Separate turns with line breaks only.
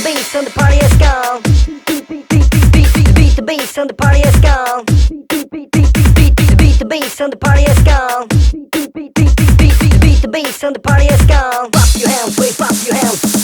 bass and the party is gone. Beat the bass and the party is gone. Beat the bass and the party is gone. Beat the bass and the party is gone. Clap your hands, wave, clap your hands.